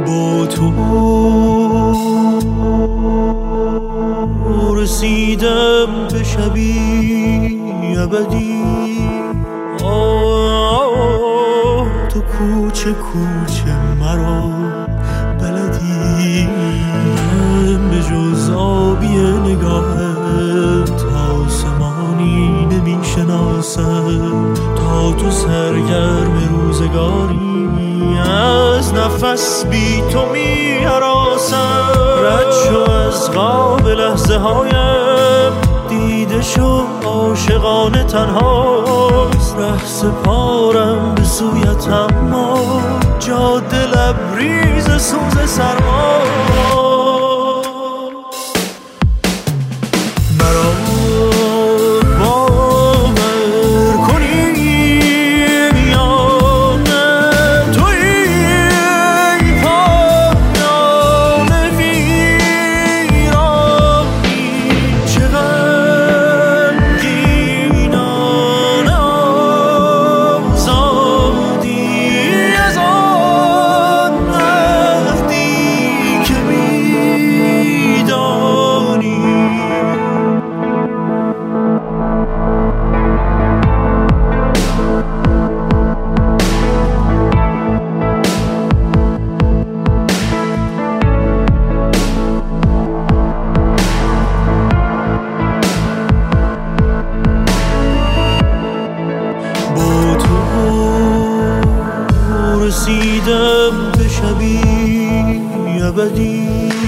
با تو رسیدم به شبی ابدی. تو کوچه کوچه مرا بلدی. من به جز آبی نگاهت آسمانی نمی شناسم. تا تو سرگرم روزگاری از نفس بی تو می هراسم. رد شو از خواب لحظه هایم، دیده شو عاشقانه تنهاست. ره سپارم به سویت اما جاده لبریز سوز سرما. مرا باور کنی یا نه، توی پایان ویرانی. چه غمگینانه آزادی از آن عهدی که میدانی. با تو رسیدم به شبی ابدی.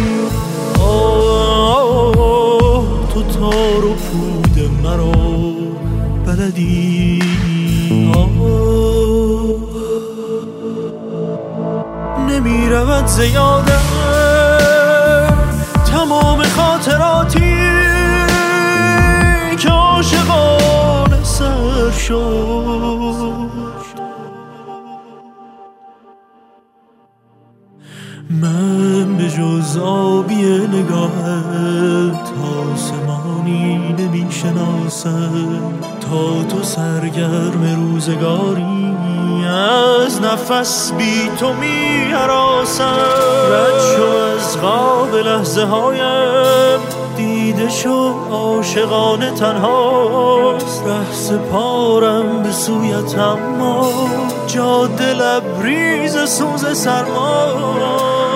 تو تار و پود مرا بلدی. نمی رود زیادم تمام خاطراتی که عاشقانه سر شد. من به جز آبی نگاهت آسمانی نمی شناسم. تا تو سرگرم روزگاری از نفس بی تو می هراسم. رد شو از خواب لحظه هایم، دیده شو عاشقانه تنهاست. ره سپارم به سویت اما جاده لبریز سوز سرما.